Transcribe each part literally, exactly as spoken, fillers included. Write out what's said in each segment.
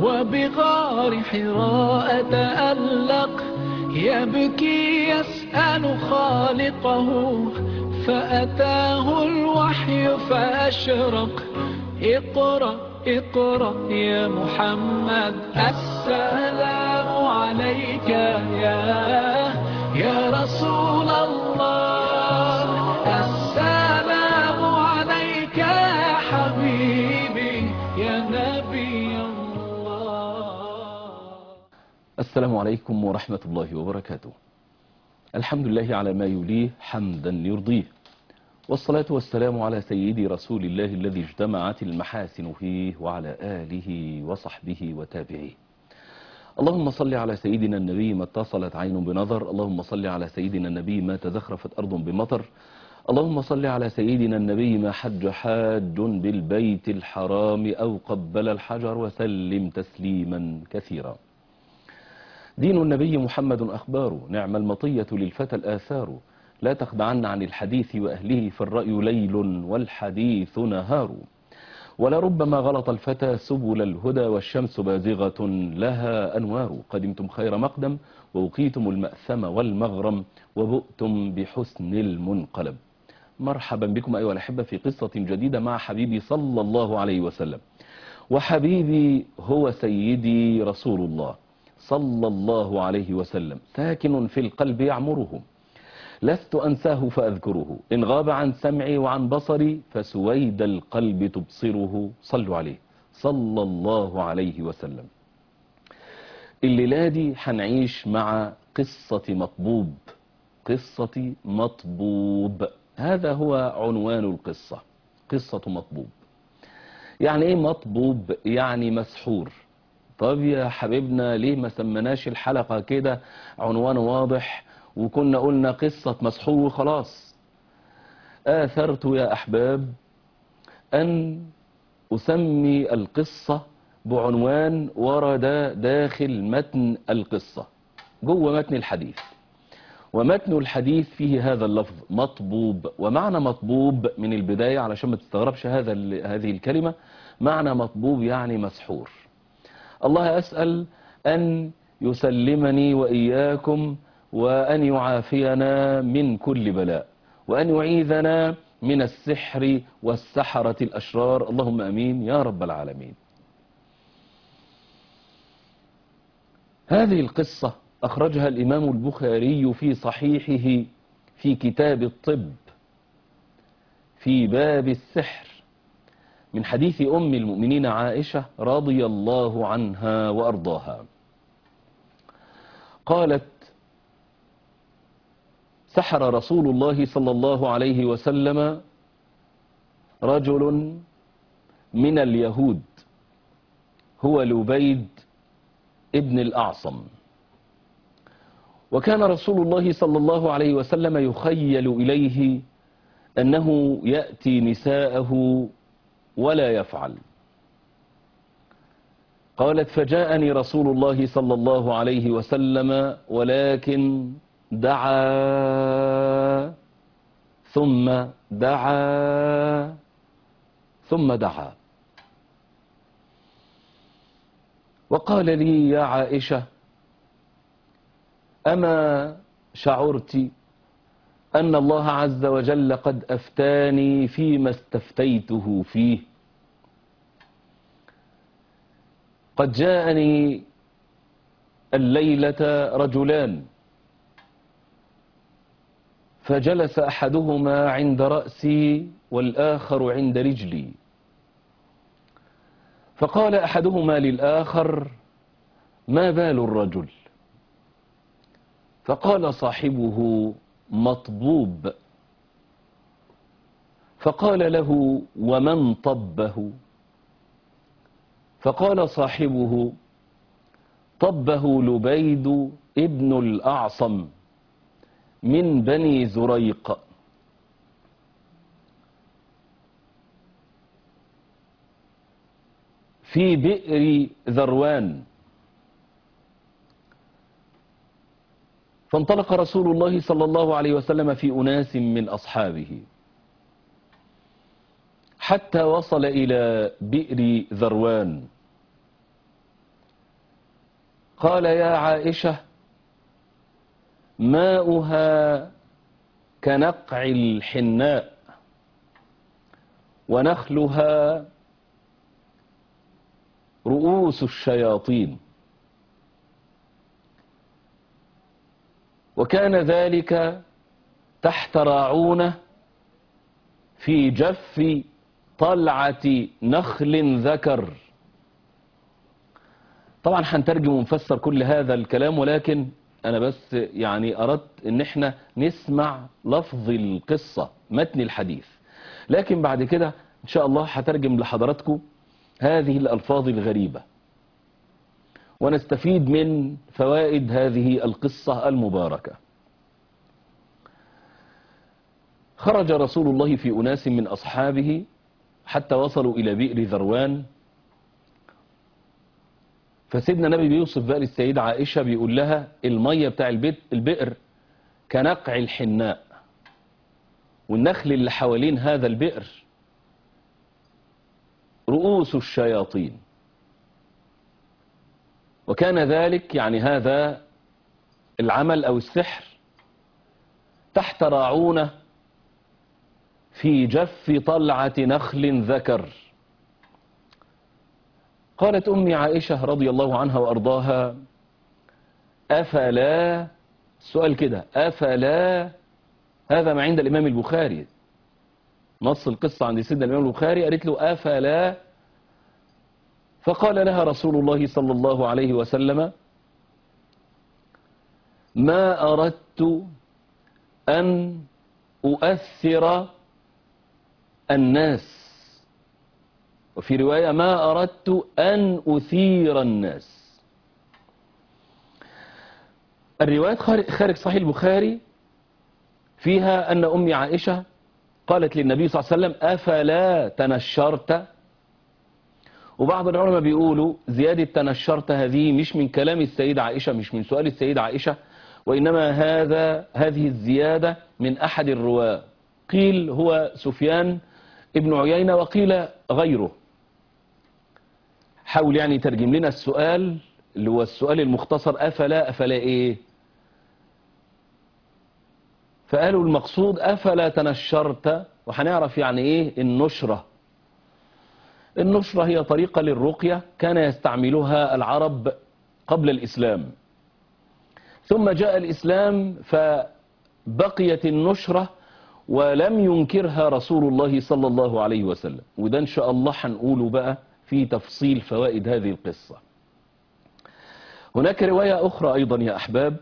وبغار حراء تألق يبكي يسأل خالقه، فأتاه الوحي فأشرق. اقرأ اقرأ يا محمد، السلام عليك يا يا رسول الله، السلام عليك يا حبيبي يا نبي الله. السلام عليكم ورحمة الله وبركاته. الحمد لله على ما يليه حمدا يرضيه، والصلاة والسلام على سيدي رسول الله الذي اجتمعت المحاسن فيه وعلى آله وصحبه وتابعيه. اللهم صل على سيدنا النبي ما اتصلت عين بنظر، اللهم صل على سيدنا النبي ما تزخرفت أرض بمطر، اللهم صل على سيدنا النبي ما حج حاج بالبيت الحرام أو قبل الحجر، وسلم تسليما كثيرا. دين النبي محمد أخبار، نعم المطية للفتى الآثار، لا تخدعن عن الحديث وأهله، فالرأي ليل والحديث نهار. ولربما غلط الفتى سبل الهدى، والشمس بازغة لها أنوار. قدمتم خير مقدم ووقيتم المأثم والمغرم، وبؤتم بحسن المنقلب. مرحبا بكم أيها الأحبة في قصة جديدة مع حبيبي صلى الله عليه وسلم. وحبيبي هو سيدي رسول الله صلى الله عليه وسلم، ساكن في القلب يعمره، لست أنساه فأذكره، إن غاب عن سمعي وعن بصري، فسويد القلب تبصره. صلوا عليه صلى الله عليه وسلم. الليلة دي هنعيش مع قصة مطبوب. قصة مطبوب، هذا هو عنوان القصة، قصة مطبوب. يعني ايه مطبوب؟ يعني مسحور. طب يا حبيبنا ليه ما سمناش الحلقة كده عنوان واضح وكنا قلنا قصة مسحور وخلاص؟ آثرت يا أحباب أن أسمي القصة بعنوان ورد داخل متن القصة، جوه متن الحديث. ومتن الحديث فيه هذا اللفظ مطبوب. ومعنى مطبوب من البداية علشان ما تستغربش هذا هذه الكلمة، معنى مطبوب يعني مسحور. الله أسأل أن يسلمني وإياكم، وأن يعافينا من كل بلاء، وأن يعيذنا من السحر والسحرة الأشرار، اللهم أمين يا رب العالمين. هذه القصة أخرجها الإمام البخاري في صحيحه في كتاب الطب في باب السحر، من حديث أم المؤمنين عائشة رضي الله عنها وأرضاها. قالت: سحر رسول الله صلى الله عليه وسلم رجل من اليهود، هو لبيد ابن الأعصم. وكان رسول الله صلى الله عليه وسلم يخيل إليه أنه يأتي نساءه ولا يفعل. قالت: فجاءني رسول الله صلى الله عليه وسلم ولكن دعا ثم دعا ثم دعا، وقال لي: يا عائشة، أما شعرت أن الله عز وجل قد أفتاني فيما استفتيته فيه؟ قد جاءني الليلة رجلان، فجلس أحدهما عند رأسي والآخر عند رجلي، فقال أحدهما للآخر: ما بال الرجل؟ فقال صاحبه: مطبوب. فقال له: ومن طبه؟ فقال صاحبه: طبه لبيد ابن الأعصم من بني زريق. في بئر ذروان. فانطلق رسول الله صلى الله عليه وسلم في أناس من أصحابه حتى وصل إلى بئر ذروان، قال يا عائشة ماؤها كنقع الحناء ونخلها رؤوس الشياطين، وكان ذلك تحت راعونة في جف طلعة نخل ذكر. طبعا هنترجم ونفسر كل هذا الكلام، ولكن أنا بس يعني أردت إن احنا نسمع لفظ القصة متن الحديث، لكن بعد كده إن شاء الله هترجم لحضراتكم هذه الألفاظ الغريبة ونستفيد من فوائد هذه القصة المباركة. خرج رسول الله في أناس من أصحابه حتى وصلوا إلى بئر ذروان، فسيدنا النبي بيوصف بقى للسيدة عائشة، بيقول لها المية بتاع البئر كنقع الحناء، والنخل اللي حوالين هذا البئر رؤوس الشياطين، وكان ذلك يعني هذا العمل أو السحر تحت راعونة في جف طلعة نخل ذكر. قالت أمي عائشة رضي الله عنها وأرضاها أفلا، السؤال كده، أفلا، هذا ما عند الإمام البخاري، نص القصة عند سيدنا الإمام البخاري، قالت له أفلا، فقال لها رسول الله صلى الله عليه وسلم ما أردت أن أؤثر الناس، وفي رواية ما أردت أن أثير الناس. الروايات خارج صحيح البخاري فيها أن أمي عائشة قالت للنبي صلى الله عليه وسلم أفلا تنشرت، وبعض العلماء بيقولوا زيادة تنشرت هذه مش من كلام السيدة عائشة، مش من سؤال السيدة عائشة، وإنما هذا هذه الزيادة من أحد الرواة، قيل هو سفيان ابن عيينة وقيل غيره. حاول يعني ترجم لنا السؤال اللي هو السؤال المختصر أفلا، أفلا إيه؟ فقالوا المقصود أفلا تنشرت، وهنعرف يعني إيه النشرة. النشرة هي طريقة للرقية كان يستعملها العرب قبل الإسلام، ثم جاء الإسلام فبقيت النشرة ولم ينكرها رسول الله صلى الله عليه وسلم، وده إن شاء الله هنقوله بقى في تفصيل فوائد هذه القصة. هناك رواية أخرى أيضا يا أحباب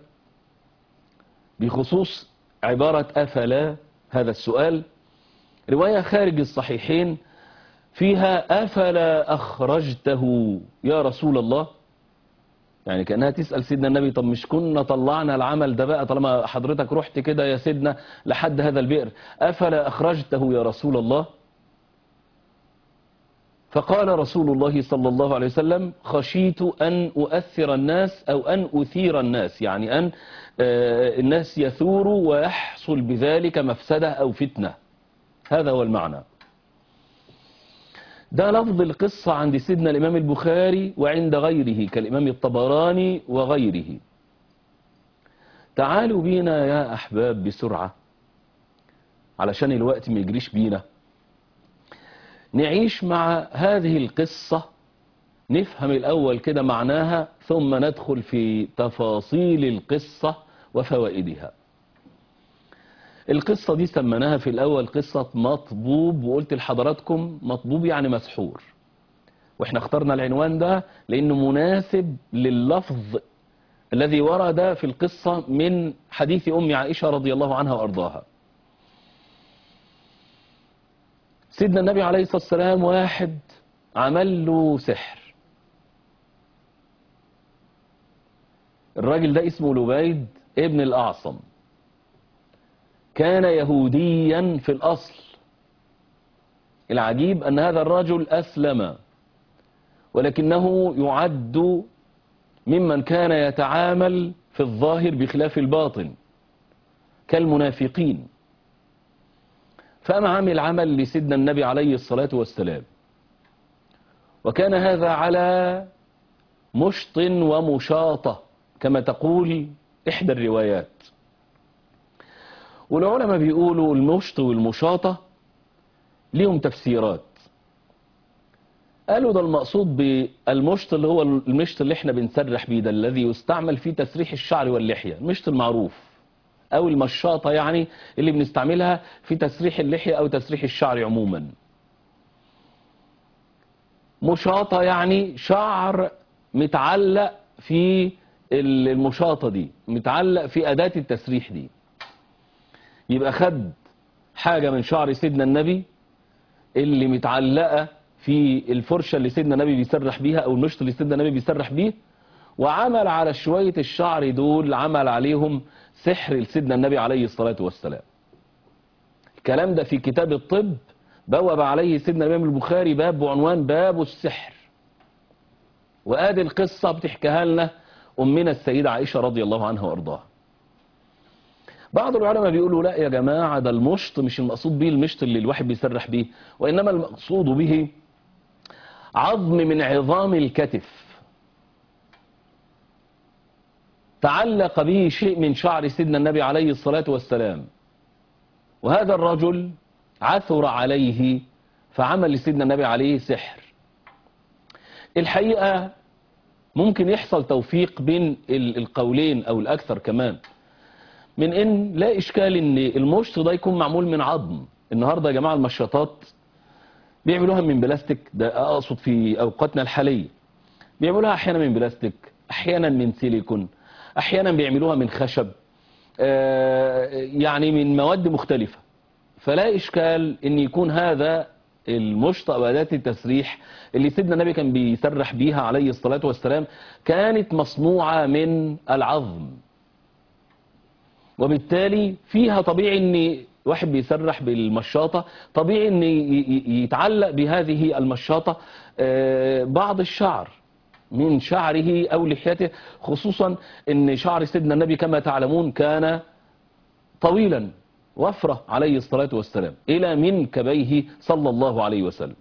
بخصوص عبارة أفلا، هذا السؤال، رواية خارج الصحيحين فيها أفلا أخرجته يا رسول الله، يعني كأنها تسأل سيدنا النبي طب مش كنا طلعنا العمل ده بقى طالما حضرتك رحت كده يا سيدنا لحد هذا البئر، أفلا أخرجته يا رسول الله؟ فقال رسول الله صلى الله عليه وسلم خشيت أن أؤثر الناس أو أن أثير الناس، يعني أن الناس يثوروا ويحصل بذلك مفسدة أو فتنة، هذا هو المعنى. ده لفظ القصة عند سيدنا الإمام البخاري وعند غيره كالإمام الطبراني وغيره. تعالوا بينا يا أحباب بسرعة علشان الوقت ما يجريش بينا، نعيش مع هذه القصة، نفهم الأول كده معناها ثم ندخل في تفاصيل القصة وفوائدها. القصة دي سمناها في الأول قصة مطبوب، وقلت لحضراتكم مطبوب يعني مسحور، واحنا اخترنا العنوان ده لأنه مناسب لللفظ الذي ورد في القصة من حديث أم عائشة رضي الله عنها وأرضاها. سيدنا النبي عليه الصلاة والسلام واحد عمل له سحر، الراجل ده اسمه لبيد ابن الأعصم، كان يهوديا في الأصل. العجيب أن هذا الرجل أسلم، ولكنه يعد ممن كان يتعامل في الظاهر بخلاف الباطن كالمنافقين، فقام عامل عمل لسيدنا النبي عليه الصلاة والسلام، وكان هذا على مشط ومشاطة كما تقول إحدى الروايات. والعلماء بيقولوا المشط والمشاطة ليهم تفسيرات. قالوا ده المقصود بالمشط اللي هو المشط اللي احنا بنسرح بيه، ده الذي يستعمل في تسريح الشعر واللحية، المشط المعروف، او المشاطة يعني اللي بنستعملها في تسريح اللحية او تسريح الشعر عموما. مشاطة يعني شعر متعلق في المشاطة دي، متعلق في أداة التسريح دي. يبقى خد حاجة من شعر سيدنا النبي اللي متعلقة في الفرشة اللي سيدنا النبي بيسرح بيها او المشط اللي سيدنا النبي بيسرح بيه، وعمل على شوية الشعر دول، عمل عليهم سحر لسيدنا النبي عليه الصلاة والسلام. الكلام ده في كتاب الطب بوب عليه سيدنا الإمام البخاري باب بعنوان باب السحر. وآدي القصة بتحكيها لنا أمنا السيدة عائشة رضي الله عنها وأرضاها. بعض العلماء بيقولوا لا يا جماعة، ده المشط مش المقصود به المشط اللي الواحد بيسرح به، وإنما المقصود به عظم من عظام الكتف تعلق به شيء من شعر سيدنا النبي عليه الصلاة والسلام، وهذا الرجل عثر عليه فعمل لسيدنا النبي عليه سحر. الحقيقة ممكن يحصل توفيق بين القولين أو الأكثر كمان، من إن لا إشكال إن المشط ده يكون معمول من عظم. النهاردة يا جماعة المشاطات بيعملوها من بلاستيك، ده أقصد في أوقاتنا الحالية، بيعملوها أحيانا من بلاستيك، أحيانا من سيليكون، أحيانا بيعملوها من خشب، يعني من مواد مختلفة. فلا إشكال إن يكون هذا المشط أو أداة التسريح اللي سيدنا النبي كان بيسرح بيها عليه الصلاة والسلام كانت مصنوعة من العظم، وبالتالي فيها طبيعي إن واحد بيسرح بالمشاطة طبيعي إن يتعلق بهذه المشاطة بعض الشعر من شعره أو لحيته، خصوصا إن شعر سيدنا النبي كما تعلمون كان طويلا وفرة عليه الصلاة والسلام إلى منكبيه صلى الله عليه وسلم.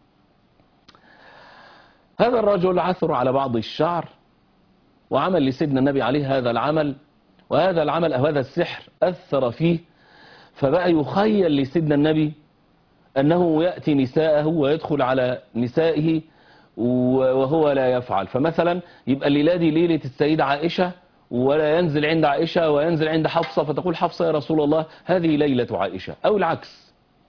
هذا الرجل عثر على بعض الشعر وعمل لسيدنا النبي عليه هذا العمل، وهذا العمل أو هذا السحر أثر فيه، فبقى يخيل لسيدنا النبي أنه يأتي نساءه ويدخل على نسائه وهو لا يفعل. فمثلا يبقى الليلة دي ليلة السيدة عائشة ولا ينزل عند عائشة وينزل عند حفصة، فتقول حفصة يا رسول الله هذه ليلة عائشة، أو العكس.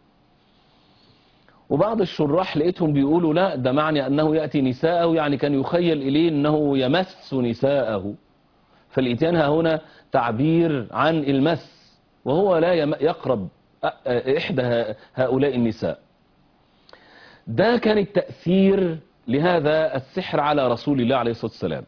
وبعض الشراح لقيتهم بيقولوا لا، ده معنى أنه يأتي نساءه يعني كان يخيل إليه أنه يمس نساءه، فالإتيان هنا تعبير عن المس، وهو لا يقرب إحدى هؤلاء النساء. ده كان التأثير لهذا السحر على رسول الله عليه الصلاة والسلام.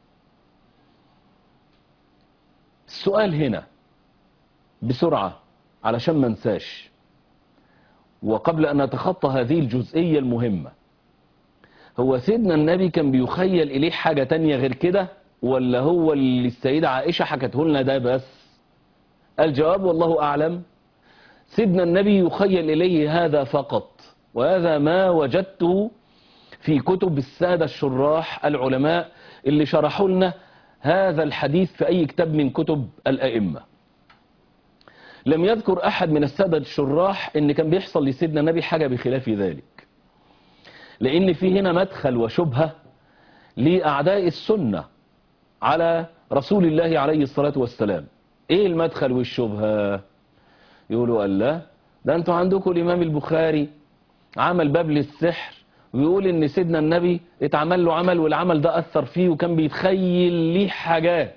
السؤال هنا بسرعة علشان ما ننساش، وقبل أن نتخطى هذه الجزئية المهمة، هو سيدنا النبي كان بيخيل إليه حاجة تانية غير كده، ولا هو اللي السيدة عائشة حكته لنا ده بس؟ الجواب والله أعلم، سيدنا النبي يخيل إليه هذا فقط، وهذا ما وجدته في كتب السادة الشراح العلماء اللي شرحوا لنا هذا الحديث في أي كتاب من كتب الأئمة. لم يذكر أحد من السادة الشراح إن كان بيحصل لسيدنا النبي حاجة بخلاف ذلك، لأن في هنا مدخل وشبهة لأعداء السنة على رسول الله عليه الصلاة والسلام. إيه المدخل والشبهة؟ يقولوا الله، ده أنتوا عندكم الإمام البخاري عمل باب للسحر ويقول إن سيدنا النبي اتعمل له عمل والعمل ده أثر فيه وكان بيتخيل ليه حاجات.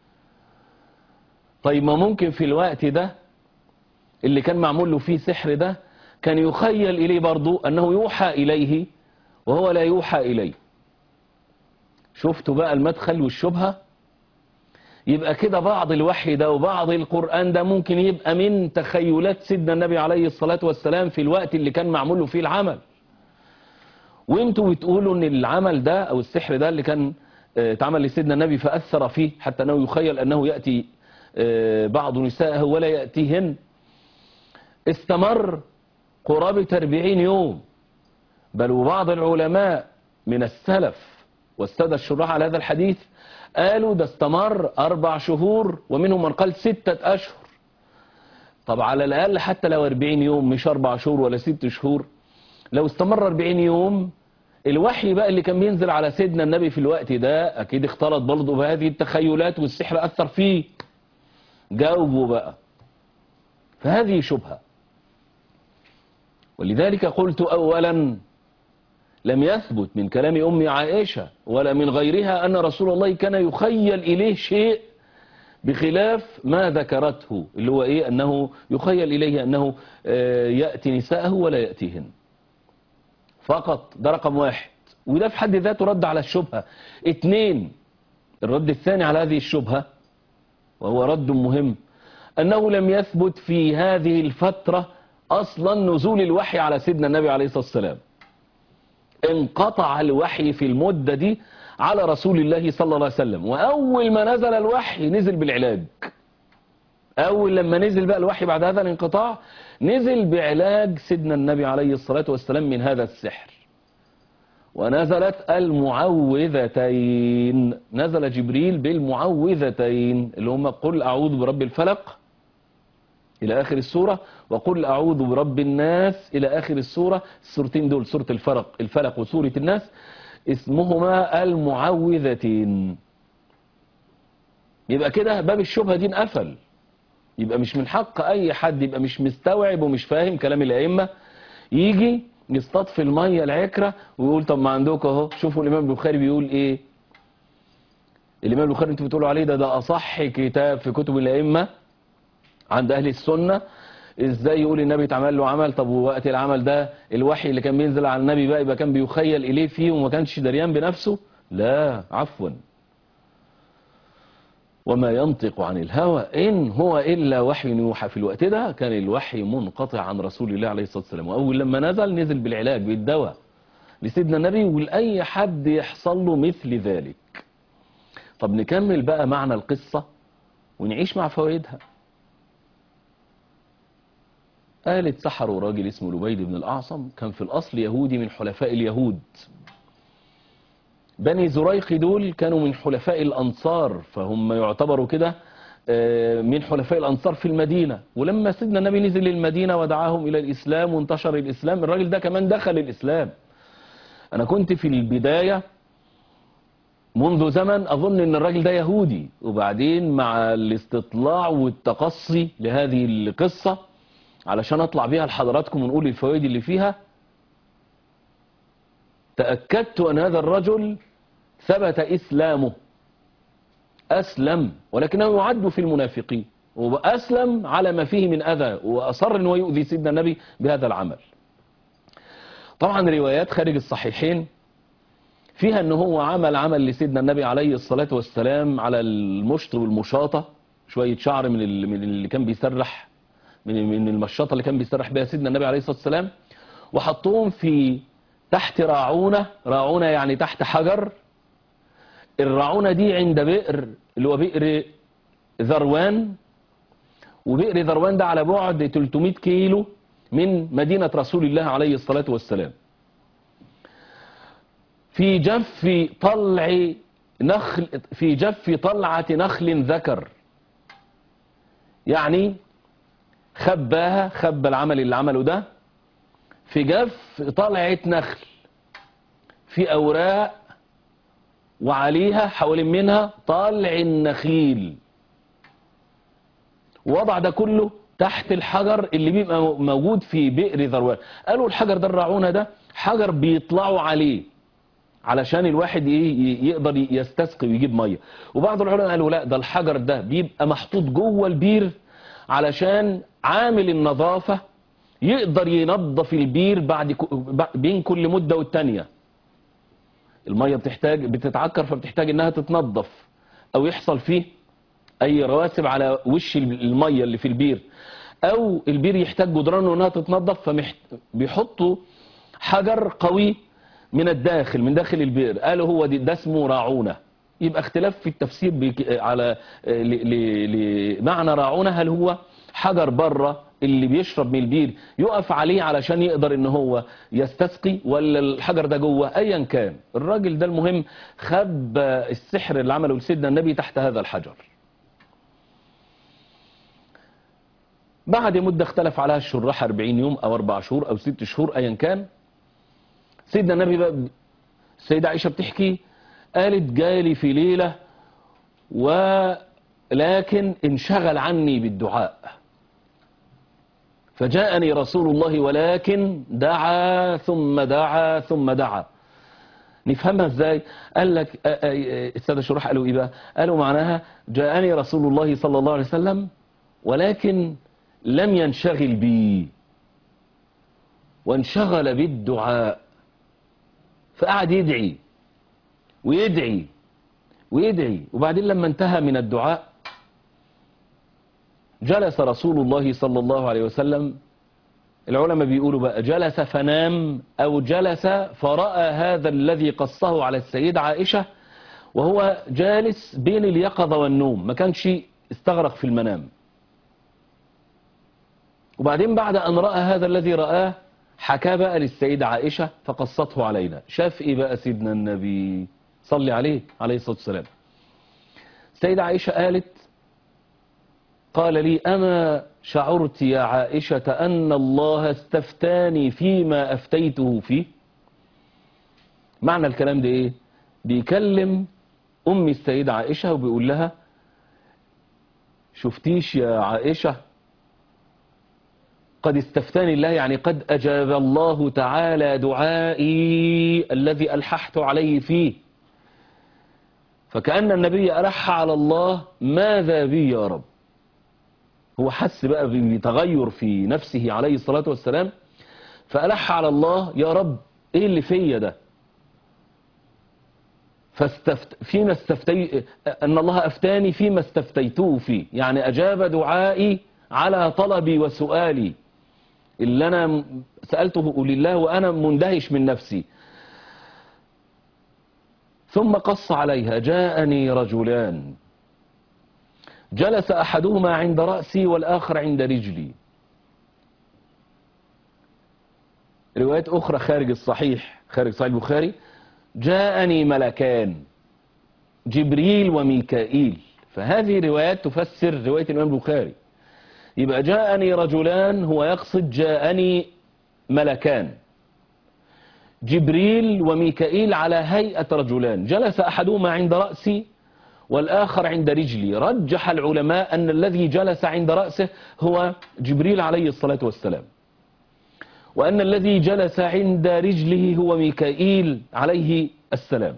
طيب ما ممكن في الوقت ده اللي كان معمول له فيه سحر ده كان يخيل إليه برضو أنه يوحى إليه وهو لا يوحى إليه. شفتوا بقى المدخل والشبهة؟ يبقى كده بعض الوحي ده وبعض القرآن ده ممكن يبقى من تخيلات سيدنا النبي عليه الصلاة والسلام في الوقت اللي كان معمول له فيه العمل، وانتوا بتقولوا ان العمل ده او السحر ده اللي كان اتعمل لسيدنا النبي فأثر فيه حتى انه يخيل انه يأتي بعض نسائه ولا يأتيهن، استمر قرابة أربعين يوم. بل وبعض العلماء من السلف والسادة الشراح على هذا الحديث قالوا ده استمر أربع شهور، ومنهم من قال ستة أشهر. طب على الأقل حتى لو أربعين يوم، مش أربع شهور ولا ست شهور، لو استمر أربعين يوم، الوحي بقى اللي كان بينزل على سيدنا النبي في الوقت ده أكيد اختلط برضه بهذه التخيلات والسحر أثر فيه. جاوبوا بقى، فهذه شبهة. ولذلك قلت أولا لم يثبت من كلام أم عائشة ولا من غيرها أن رسول الله كان يخيل إليه شيء بخلاف ما ذكرته، اللي هو إيه؟ أنه يخيل إليه أنه يأتي نساءه ولا يأتيهن فقط. ده رقم واحد، وده في حد ذاته رد على الشبهة. اتنين، الرد الثاني على هذه الشبهة وهو رد مهم، أنه لم يثبت في هذه الفترة أصلا نزول الوحي على سيدنا النبي عليه الصلاة والسلام. انقطع الوحي في المدة دي على رسول الله صلى الله عليه وسلم، وأول ما نزل الوحي نزل بالعلاج. أول لما نزل بقى الوحي بعد هذا الانقطاع نزل بعلاج سيدنا النبي عليه الصلاة والسلام من هذا السحر. ونزلت المعوذتين، نزل جبريل بالمعوذتين اللي هم قل أعوذ برب الفلق إلى آخر السورة، وقل أعوذ برب الناس إلى آخر السورة. السورتين دول سورة الفلق الفلق وسورة الناس اسمهما المعوذتين. يبقى كده باب الشبهة دي انقفل. يبقى مش من حق أي حد يبقى مش مستوعب ومش فاهم كلام الأئمة يجي يصطاد في المية العكرة ويقول طب ما عندكم اهو، شوفوا الإمام البخاري بيقول إيه. الإمام البخاري انتوا بتقولوا عليه ده ده أصح كتاب في كتب الأئمة عند أهل السنة. ازاي يقول النبي اتعمل له عمل؟ طب ووقت العمل ده الوحي اللي كان بينزل على النبي بقى يبقى كان بيخيل إليه فيه وما كانش دريان بنفسه؟ لا، عفوا، وما ينطق عن الهوى إن هو إلا وحي يوحى. في الوقت ده كان الوحي منقطع عن رسول الله عليه الصلاة والسلام، وأول لما نزل نزل بالعلاج بالدواء لسيدنا النبي ولأي حد يحصل له مثل ذلك. طب نكمل بقى معنى القصة ونعيش مع فوائدها. قالت سحروا راجل اسمه لبيد بن الأعصم، كان في الأصل يهودي من حلفاء اليهود. بني زريق دول كانوا من حلفاء الأنصار، فهم يعتبروا كده من حلفاء الأنصار في المدينة. ولما سيدنا النبي نزل للمدينة ودعاهم إلى الإسلام وانتشر الإسلام، الراجل ده كمان دخل الإسلام. أنا كنت في البداية منذ زمن أظن أن الراجل ده يهودي، وبعدين مع الاستطلاع والتقصي لهذه القصة علشان أطلع بيها لحضراتكم ونقول الفوائد اللي فيها، تأكدت أن هذا الرجل ثبت إسلامه، أسلم، ولكنه يعد في المنافقين، وأسلم على ما فيه من أذى، وأصر أنه يؤذي سيدنا النبي بهذا العمل. طبعا روايات خارج الصحيحين فيها أنه هو عمل عمل لسيدنا النبي عليه الصلاة والسلام على المشط والمشاطة، شوية شعر من اللي كان بيسرح من المشاطة اللي كان بيسرح بها سيدنا النبي عليه الصلاة والسلام، وحطوهم في تحت راعونة. راعونة يعني تحت حجر. الراعونة دي عند بئر اللي هو بئر ذروان، وبئر ذروان ده على بعد ثلاثمائة كيلو من مدينة رسول الله عليه الصلاة والسلام. في جف طلع نخل في جف طلعة نخل ذكر، يعني خباها، خب العمل اللي عمله ده في جف طلعة نخل في أوراق وعليها حوالين منها طلع النخيل، ووضع ده كله تحت الحجر اللي بيبقى موجود في بئر ذروان. قالوا الحجر ده الراعونة ده حجر بيطلعوا عليه علشان الواحد يقدر يستسقي ويجيب مية. وبعض العلماء قالوا لا، ده الحجر ده بيبقى محطوط جوه البير علشان عامل النظافة يقدر ينظف البير بعد بين كل مدة والتانية. المية بتحتاج بتتعكر فبتحتاج انها تتنظف، او يحصل فيه اي رواسب على وش المية اللي في البير، او البير يحتاج جدرانه انها تتنظف، فبيحطوا حجر قوي من الداخل من داخل البئر. قالوا هو ده اسمه راعونة. يبقى اختلاف في التفسير على لمعنى راعونة، هل هو حجر بره اللي بيشرب من البير يقف عليه علشان يقدر ان هو يستسقي، ولا الحجر ده جوه، ايا كان الراجل ده المهم خب السحر اللي عمله لسيدنا النبي تحت هذا الحجر. بعد مدة اختلف عليها الشراح أربعين يوم او اربع شهور او ست شهور ايا كان. سيدنا النبي بقى، السيدة عائشة بتحكي قالت جالي في ليلة ولكن انشغل عني بالدعاء، فجاءني رسول الله ولكن دعا ثم دعا ثم دعا. نفهمها ازاي؟ قال لك السادة الشراح قالوا ايه بقى؟ قالوا معناها جاءني رسول الله صلى الله عليه وسلم ولكن لم ينشغل بي وانشغل بالدعاء، فقعد يدعي ويدعي ويدعي، وبعدين لما انتهى من الدعاء جلس رسول الله صلى الله عليه وسلم. العلماء بيقولوا بقى جلس فنام أو جلس فرأى هذا الذي قصه على السيدة عائشة وهو جالس بين اليقظة والنوم، ما كانش استغرق في المنام. وبعدين بعد أن رأى هذا الذي رآه حكى بقى للسيدة عائشة فقصته علينا. شاف إيه بقى سيدنا النبي صلي عليه عليه الصلاة والسلام؟ السيدة عائشة قالت قال لي أما شعرت يا عائشة أن الله استفتاني فيما أفتيته فيه؟ معنى الكلام ده إيه؟ بيكلم أم السيدة عائشة وبيقول لها شفتيش يا عائشة قد استفتاني الله، يعني قد أجاب الله تعالى دعائي الذي ألححت عليه فيه. فكأن النبي ألح على الله ماذا بي يا رب؟ هو حس بقى بتغير في نفسه عليه الصلاة والسلام، فألح على الله يا رب ايه اللي فيا ده؟ فاستفت فيما استفتي ان الله افتاني فيما استفتيته فيه، يعني اجاب دعائي على طلبي وسؤالي اللي انا سألته لله وانا مندهش من نفسي. ثم قص عليها جاءني رجلان جلس أحدهما عند رأسي والآخر عند رجلي. روايات أخرى خارج الصحيح خارج صحيح البخاري جاءني ملكان جبريل وميكائيل، فهذه روايات تفسر رواية الإمام البخاري. يبقى جاءني رجلان هو يقصد جاءني ملكان جبريل وميكائيل على هيئة رجلان، جلس أحدهما عند رأسي والآخر عند رجلي. رجح العلماء أن الذي جلس عند رأسه هو جبريل عليه الصلاة والسلام، وأن الذي جلس عند رجله هو ميكائيل عليه السلام.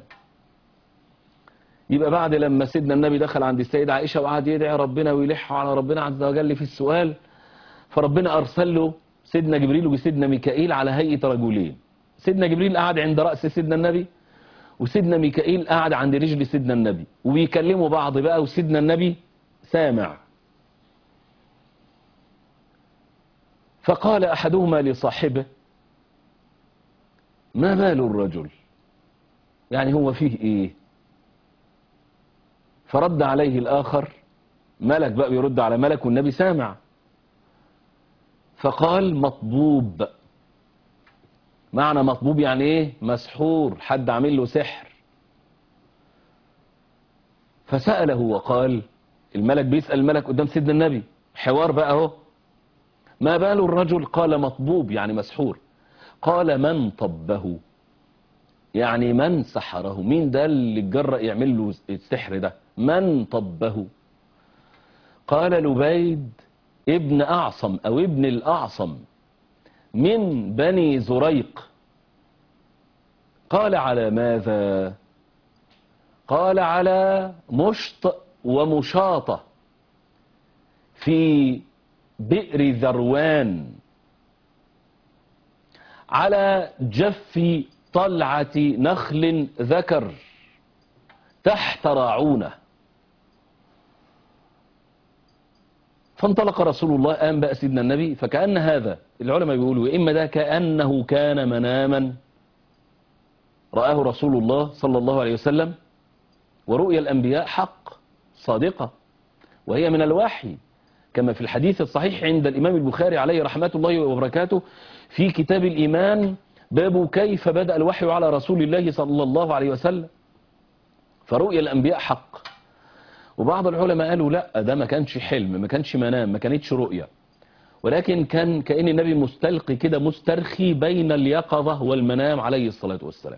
يبقى بعد لما سيدنا النبي دخل عند السيدة عائشة وقعد يدعي ربنا ويلح على ربنا عز وجل في السؤال، فربنا أرسل له سيدنا جبريل وسيدنا ميكائيل على هيئة رجلين. سيدنا جبريل قعد عند رأس سيدنا النبي وسيدنا ميكائيل قاعد عند رجل سيدنا النبي وبيكلموا بعض بقى، وسيدنا النبي سامع. فقال أحدهما لصاحبه ما بال الرجل، يعني هو فيه إيه؟ فرد عليه الآخر، ملك بقى بيرد على ملك والنبي سامع، فقال مطبوب. معنى مطبوب يعني إيه؟ مسحور، حد عامل له سحر. فسأله وقال، الملك بيسأل الملك قدام سيدنا النبي، حوار بقى اهو، ما بال الرجل؟ قال مطبوب يعني مسحور. قال من طبه، يعني من سحره، مين ده اللي اتجرأ يعمل له السحر ده؟ من طبه؟ قال لبيد ابن أعصم أو ابن الأعصم من بني زريق. قال على ماذا؟ قال على مشط ومشاطة في بئر ذروان على جف طلعة نخل ذكر تحت راعونه. فانطلق رسول الله، قام بقى سيدنا النبي، فكأن هذا العلماء بيقولوا إما ده كأنه كان مناما رآه رسول الله صلى الله عليه وسلم، ورؤيا الأنبياء حق صادقة وهي من الوحي، كما في الحديث الصحيح عند الإمام البخاري عليه رحمة الله وبركاته في كتاب الإيمان، باب كيف بدأ الوحي على رسول الله صلى الله عليه وسلم. فرؤيا الأنبياء حق. وبعض العلماء قالوا لا، ده ما كانش حلم، ما كانش منام، ما كانتش رؤيا، ولكن كان كأن النبي مستلقي كده، مسترخي بين اليقظة والمنام عليه الصلاة والسلام.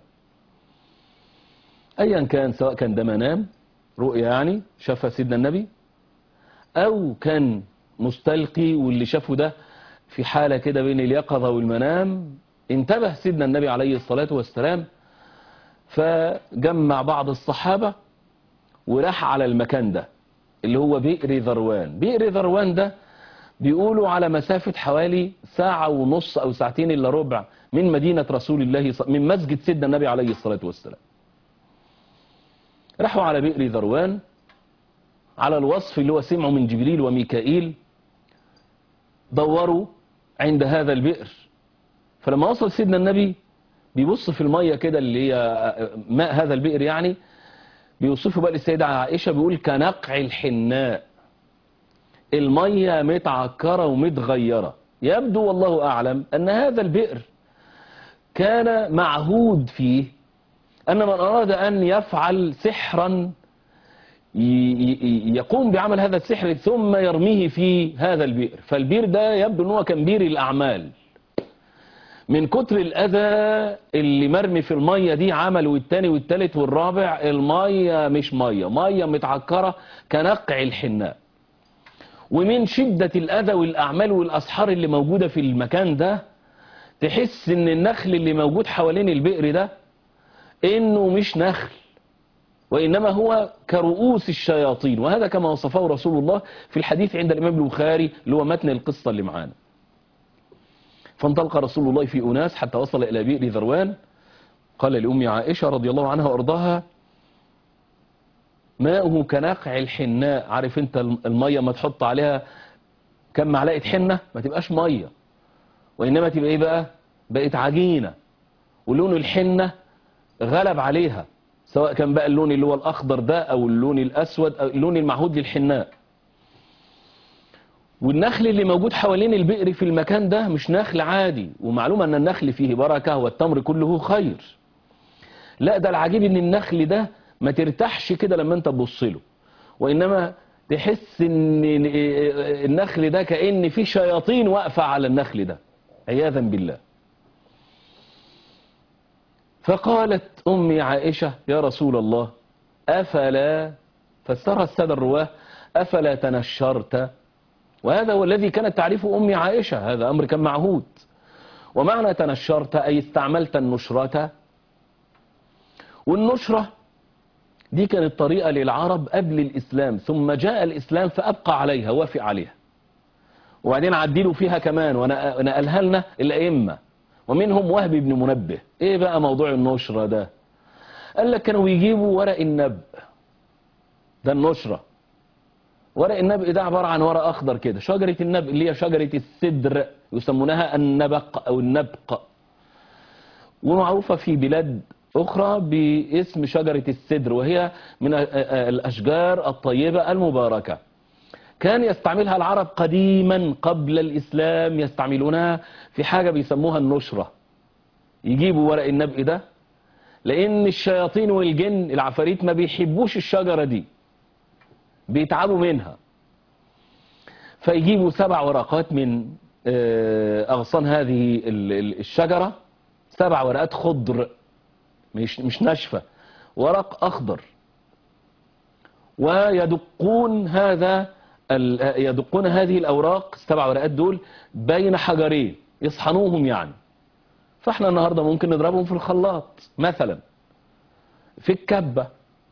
أيا كان، سواء كان ده منام رؤيا يعني شافها سيدنا النبي، أو كان مستلقي واللي شافه ده في حالة كده بين اليقظة والمنام، انتبه سيدنا النبي عليه الصلاة والسلام فجمع بعض الصحابة وراح على المكان ده اللي هو بئر ذروان. بئر ذروان ده بيقولوا على مسافة حوالي ساعة ونص أو ساعتين إلا ربع من مدينة رسول الله، من مسجد سيدنا النبي عليه الصلاة والسلام. راحوا على بئر ذروان على الوصف اللي هو سمعوا من جبريل وميكائيل، دوروا عند هذا البئر. فلما وصل سيدنا النبي بيبص في المية كده اللي هي ماء هذا البئر، يعني بيوصفوا بقى للسيدة عائشة بيقول كنقع الحناء، المية متعكرة ومتغيرة. يبدو والله أعلم أن هذا البئر كان معهود فيه أن من أراد أن يفعل سحرا يقوم بعمل هذا السحر ثم يرميه في هذا البئر. فالبئر ده يبدو أنه كان بئر الأعمال، من كتر الأذى اللي مرمي في المية دي عمل والتاني والتالت والرابع، المية مش مية، مية متعكرة كنقع الحناء. ومن شدة الأذى والأعمال والأسحار اللي موجودة في المكان ده، تحس ان النخل اللي موجود حوالين البئر ده انه مش نخل، وإنما هو كرؤوس الشياطين. وهذا كما وصفه رسول الله في الحديث عند الإمام البخاري اللي هو متن القصة اللي معانا. فانطلق رسول الله في أناس حتى وصل إلى بئر ذروان. قال لأم عائشة رضي الله عنها وأرضاها ماؤه كنقع الحناء. عارف انت المية ما تحط عليها كم معلقة حنة ما تبقاش مية، وإنما تبقى ايه بقى، بقت عجينة، ولون الحنة غلب عليها، سواء كان بقى اللون اللي هو الأخضر ده أو اللون الأسود أو اللون المعهود للحناء. والنخل اللي موجود حوالين البئر في المكان ده مش نخل عادي، ومعلومة أن النخل فيه بركة والتمر كله خير. لا، ده العجيب أن النخل ده ما ترتاحش كده لما أنت تبص له، وإنما تحس أن النخل ده كأن في شياطين واقفة على النخل ده عياذا بالله. فقالت أمي عائشة يا رسول الله أفلا، فسرها السادة الرواه أفلا تنشرت. وهذا هو الذي كانت تعرفه أمي عائشة، هذا أمر كان معهود. ومعنى تنشرت أي استعملت النشرة. والنشرة دي كانت طريقة للعرب قبل الإسلام، ثم جاء الإسلام فأبقى عليها، وافق عليها، وبعدين عدلوا فيها كمان ونقلها لنا الأئمة، ومنهم وهب بن منبه. ايه بقى موضوع النشرة ده؟ قال لك كانوا يجيبوا ورق النبق ده، النشرة ورق النبق ده عبارة عن ورق أخضر كده، شجرة النبق اللي هي شجرة السدر يسمونها النبق أو النبق، ومعروفة في بلاد أخرى باسم شجرة السدر، وهي من الأشجار الطيبة المباركة. كان يستعملها العرب قديما قبل الإسلام، يستعملونها في حاجة بيسموها النشرة. يجيبوا ورق النبق ده لأن الشياطين والجن العفاريت ما بيحبوش الشجرة دي، بيتعبوا منها، فيجيبوا سبع ورقات من أغصان هذه الشجرة، سبع ورقات خضر مش مش ناشفة، ورق أخضر، ويدقون هذا يدقون هذه الأوراق السبع ورقات دول بين حجرين يصحنوهم يعني. فاحنا النهاردة ممكن نضربهم في الخلاط مثلا، في الكبة،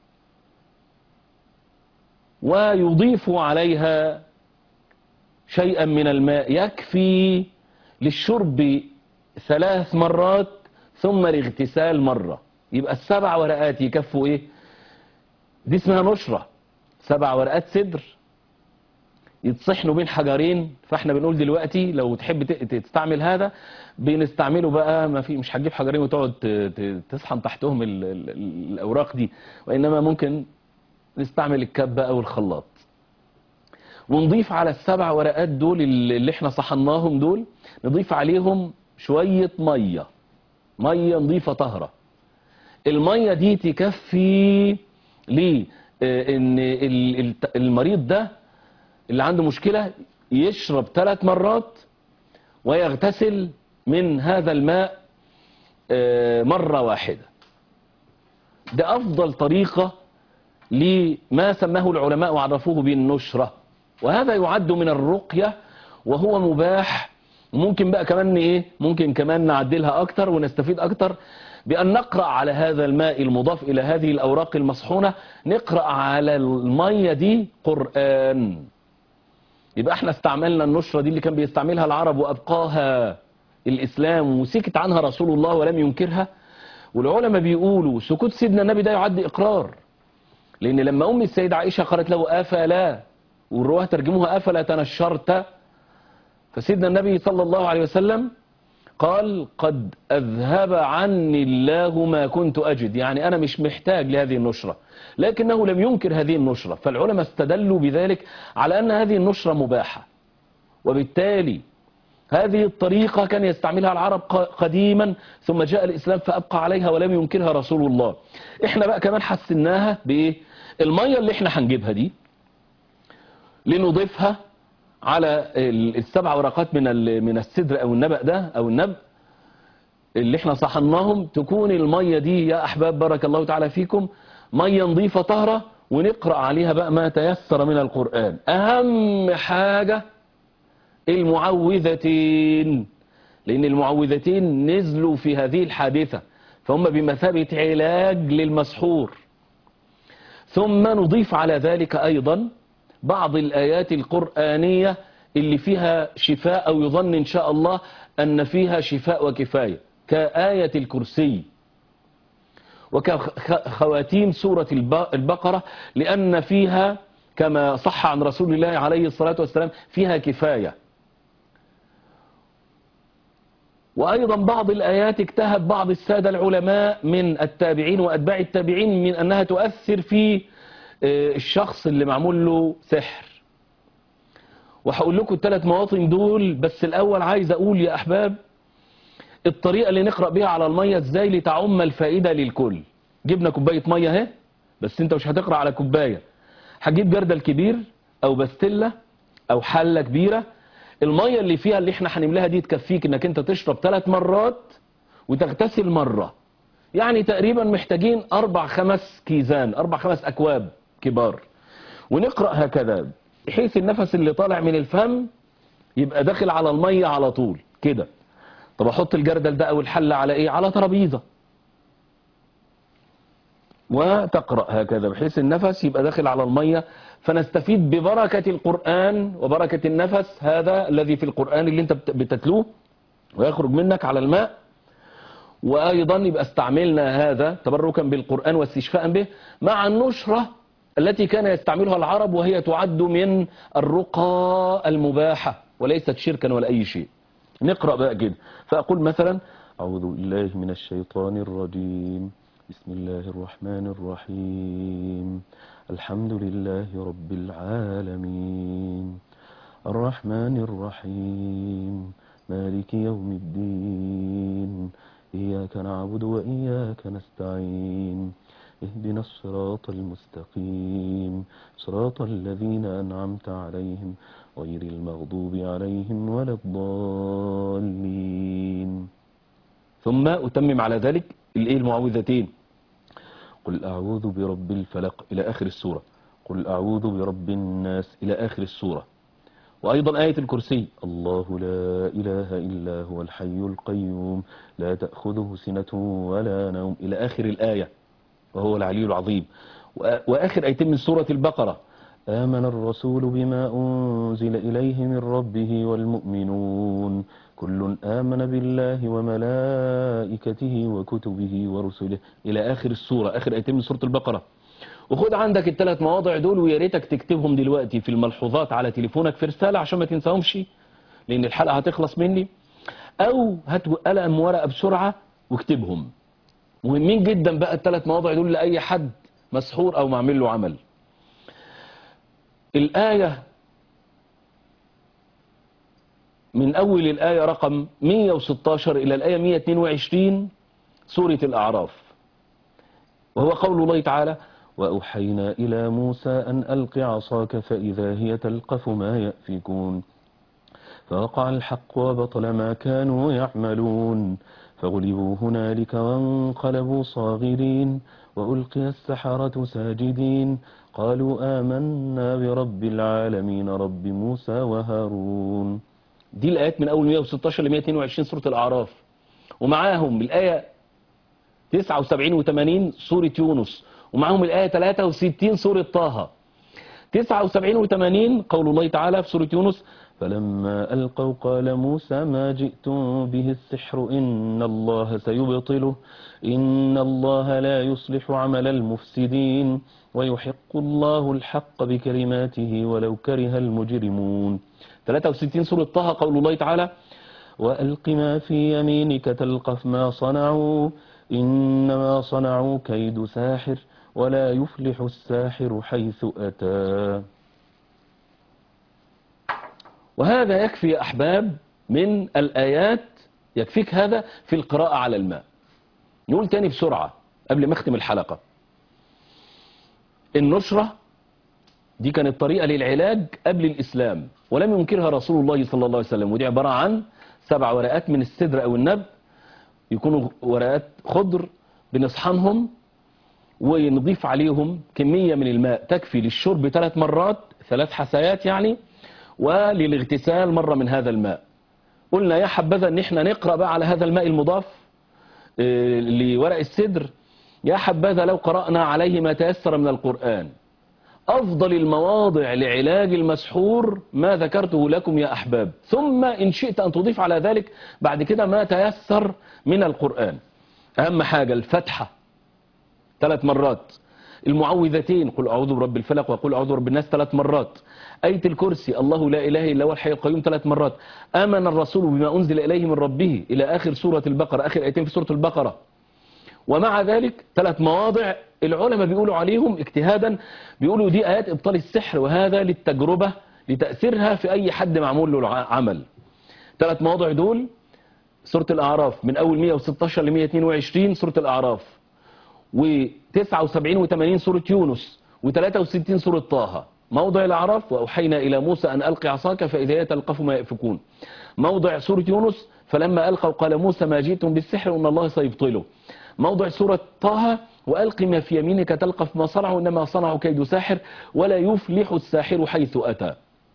ويضيفوا عليها شيئا من الماء يكفي للشرب ثلاث مرات ثم الاغتسال مرة، يبقى السبع ورقات يكفوا ايه؟ دي اسمها نشرة. سبع ورقات سدر يتصحنوا بين حجرين. فاحنا بنقول دلوقتي لو تحب تستعمل هذا بنستعمله بقى، ما في مش هتجيب حجرين وتقعد تصحن تحتهم ال ال الاوراق دي، وانما ممكن نستعمل الكبة او الخلاط. ونضيف على السبع ورقات دول اللي احنا صحناهم دول، نضيف عليهم شوية مية، مية نضيفة طهرة. المية دي تكفي ليه ان المريض ده اللي عنده مشكلة يشرب ثلاث مرات ويغتسل من هذا الماء مرة واحدة. ده أفضل طريقة لما سماه العلماء وعرفوه بالنشرة، وهذا يعد من الرقية وهو مباح. ممكن بقى كمان ايه، ممكن كمان نعدلها اكتر ونستفيد اكتر بأن نقرأ على هذا الماء المضاف إلى هذه الأوراق المصحونة، نقرأ على المية دي قرآن. يبقى احنا استعملنا النشرة دي اللي كان بيستعملها العرب وأبقاها الإسلام وسكت عنها رسول الله ولم ينكرها. والعلماء بيقولوا سكوت سيدنا النبي ده يعد إقرار، لأن لما أم السيدة عائشة قالت له أفلا، والرواه ترجموها أفلا تنشرت، فسيدنا النبي صلى الله عليه وسلم قال قد أذهب عني الله ما كنت أجد، يعني أنا مش محتاج لهذه النشرة، لكنه لم ينكر هذه النشرة. فالعلماء استدلوا بذلك على أن هذه النشرة مباحة، وبالتالي هذه الطريقة كان يستعملها العرب قديما، ثم جاء الإسلام فأبقى عليها ولم ينكرها رسول الله. احنا بقى كمان حسناها بإيه؟ المية اللي احنا هنجيبها دي لنضيفها على السبع ورقات من من السدر او النبأ ده او النبأ اللي احنا صحناهم، تكون المية دي يا احباب بارك الله تعالى فيكم مية نظيفة طهرة، ونقرأ عليها بقى ما تيسر من القرآن. اهم حاجة المعوذتين، لان المعوذتين نزلوا في هذه الحادثة فهم بمثابة علاج للمسحور. ثم نضيف على ذلك ايضا بعض الآيات القرآنية اللي فيها شفاء، أو يظن إن شاء الله أن فيها شفاء وكفاية، كآية الكرسي وكخواتيم سورة البقرة، لأن فيها كما صح عن رسول الله عليه الصلاة والسلام فيها كفاية. وأيضا بعض الآيات اجتهد بعض السادة العلماء من التابعين وأتباع التابعين من أنها تؤثر في الشخص اللي معمول له سحر. وهقول لكم الثلاث مواطن دول، بس الأول عايز أقول يا أحباب الطريقة اللي نقرأ بيها على المية ازاي لتعم الفائدة للكل. جبنا كوباية مية اهي، بس انت مش هتقرأ على كوباية، هتجيب جردل كبير أو بستلة أو حلة كبيرة. المية اللي فيها اللي احنا هنملاها دي تكفيك انك انت تشرب ثلاث مرات وتغتسل مرة، يعني تقريبا محتاجين أربع خمس كيزان، أربع خمس أكواب كبار. ونقرأ هكذا بحيث النفس اللي طالع من الفم يبقى داخل على المية على طول كده. طب احط الجردل ده او الحلة على ايه؟ على ترابيزة، وتقرأ هكذا بحيث النفس يبقى داخل على المية، فنستفيد ببركة القرآن وبركة النفس هذا الذي في القرآن اللي انت بتتلوه ويخرج منك على الماء. وأيضا يبقى استعملنا هذا تبركا بالقرآن واستشفاء به مع النشرة التي كان يستعملها العرب، وهي تعد من الرقى المباحة وليست شركا ولا أي شيء. نقرأ بقى كده، فأقول مثلا أعوذ بالله من الشيطان الرجيم، بسم الله الرحمن الرحيم، الحمد لله رب العالمين، الرحمن الرحيم، مالك يوم الدين، إياك نعبد وإياك نستعين، اهدنا الصراط المستقيم، صراط الذين أنعمت عليهم غير المغضوب عليهم ولا الضالين. ثم أتمم على ذلك الإيه المعوذتين، قل أعوذ برب الفلق إلى آخر السورة، قل أعوذ برب الناس إلى آخر السورة. وأيضا آية الكرسي، الله لا إله إلا هو الحي القيوم لا تأخذه سنة ولا نوم إلى آخر الآية وهو العلي العظيم. وآخر آيتين من سورة البقرة، آمن الرسول بما أنزل إليه من ربه والمؤمنون كل آمن بالله وملائكته وكتبه ورسله إلى آخر السورة، آخر آيتين من سورة البقرة. وخد عندك الثلاث مواضع دول ويا ريتك تكتبهم دلوقتي في الملحوظات على تليفونك في رسالة عشان ما تنساهمش، لأن الحلقة هتخلص مني، أو هات قلم ورقة بسرعة واكتبهم. مهمين جدا بقى الثلاث مواضع دول لأي حد مسحور أو معمل له عمل. الآية من أول الآية رقم مئة وستة عشر إلى الآية مئة واثنين وعشرين سورة الأعراف، وهو قول الله تعالى: وأوحينا إلى موسى أن ألق عصاك فإذا هي تلقف ما يأفكون فوقع الحق وبطل ما كانوا يعملون فغلبوا هنالك وانقلبوا صاغرين وألقي السحرة ساجدين قالوا آمنا برب العالمين رب موسى وهارون. دي الآيات من أول مئة وستة عشر ل مئة واثنين وعشرين سورة الأعراف، ومعاهم الآية تسعة وسبعين و ثمانين سورة يونس، ومعاهم الآية ثلاثة وستين سورة طه. تسعة وسبعين و ثمانين قول الله تعالى في سورة يونس: فلما ألقوا قال موسى ما جئتم به السحر إن الله سيبطله إن الله لا يصلح عمل المفسدين ويحق الله الحق بكلماته ولو كره المجرمون. ثلاثة وستين سورة طه قول الله تعالى: وألق ما في يمينك تلقف ما صنعوا إنما صنعوا كيد ساحر ولا يفلح الساحر حيث أتى. وهذا يكفي يا أحباب من الآيات، يكفيك هذا في القراءة على الماء. نقول تاني بسرعة قبل ما اختم الحلقة: النشرة دي كانت طريقة للعلاج قبل الإسلام، ولم ينكرها رسول الله صلى الله عليه وسلم، ودي عبارة عن سبع ورقات من السدر أو النب، يكونوا ورقات خضر بنصحنهم ونضيف عليهم كمية من الماء تكفي للشرب ثلاث مرات، ثلاث حسيات يعني، وللاغتسال مرة من هذا الماء. قلنا يا حبذا ان احنا نقرأ بقى على هذا الماء المضاف اه لورق السدر، يا حبذا لو قرأنا عليه ما تيسر من القرآن. أفضل المواضع لعلاج المسحور ما ذكرته لكم يا أحباب، ثم إن شئت أن تضيف على ذلك بعد كده ما تيسر من القرآن. أهم حاجة الفتحة ثلاث مرات، المعوذتين قل أعوذ برب الفلق وقل أعوذ برب الناس ثلاث مرات، آية الكرسي الله لا إله إلا هو الحي القيوم ثلاث مرات، آمن الرسول بما أنزل إليه من ربه إلى آخر سورة البقرة، آخر آيتين في سورة البقرة. ومع ذلك ثلاث مواضع العلماء بيقولوا عليهم اجتهادا، بيقولوا دي آيات إبطال السحر، وهذا للتجربة لتأثيرها في أي حد معمول له عمل. ثلاث مواضع دول سورة الأعراف من أول مئة وستة عشر ل مئة واثنين وعشرين سورة الأعراف، وتسعة وسبعين و ثمانين سورة يونس، وثلاثة وستين سورة طه. موضع الأعراف: وأوحينا إلى موسى أن ألقي عصاك فإذا هي تلقف ما يأفكون. موضع سورة يونس: فلما ألقوا قال موسى ما جئتم بالسحر إن الله سيبطله. موضع سورة طه: وألق ما في يمينك تلقف ما صنعوا إنما صنعوا كيد ساحر ولا يفلح الساحر حيث أتى.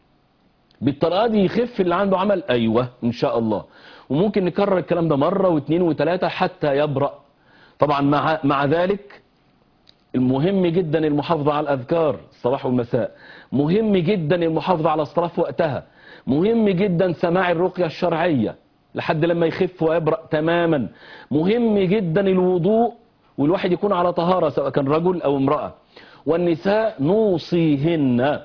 بالطريقة دي يخف اللي عنده عمل، أيوة إن شاء الله، وممكن نكرر الكلام ده مرة واثنين وثلاثة حتى يبرأ. طبعا مع, مع ذلك المهم جدا المحافظة على الأذكار الصباح والمساء، مهم جدا المحافظة على الصلاة في وقتها، مهم جدا سماع الرقية الشرعية لحد لما يخف ويبرأ تماما، مهم جدا الوضوء والواحد يكون على طهارة سواء كان رجل أو امرأة. والنساء نوصيهن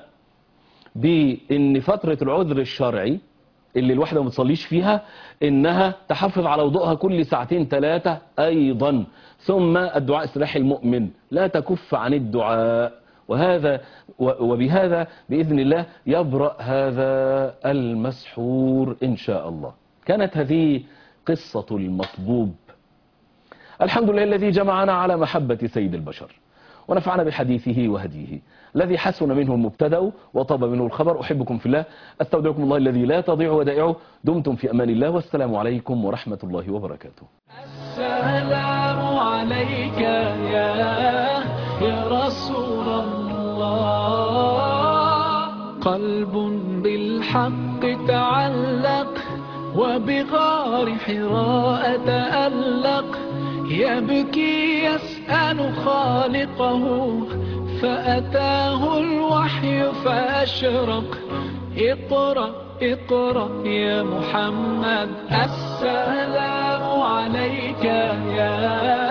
بأن فترة العذر الشرعي اللي الواحدة ما بتصليش فيها إنها تحافظ على وضوءها كل ساعتين ثلاثة أيضا. ثم الدعاء سلاح المؤمن، لا تكف عن الدعاء، وهذا وبهذا بإذن الله يبرأ هذا المسحور إن شاء الله. كانت هذه قصة المطبوب. الحمد لله الذي جمعنا على محبة سيد البشر ونفعنا بحديثه وهديه الذي حسن منه المبتدأ وطاب منه الخبر. أحبكم في الله، أستودعكم الله الذي لا تضيع ودائعه. دمتم في أمان الله، والسلام عليكم ورحمة الله وبركاته. السلام عليك يا يا رسول الله. قلب بالحق تعلق وبغار حراء تألق، يبكي يسأل خالقه فأتاه الوحي فأشرق. اقرأ اقرأ يا محمد، السلام عليك يا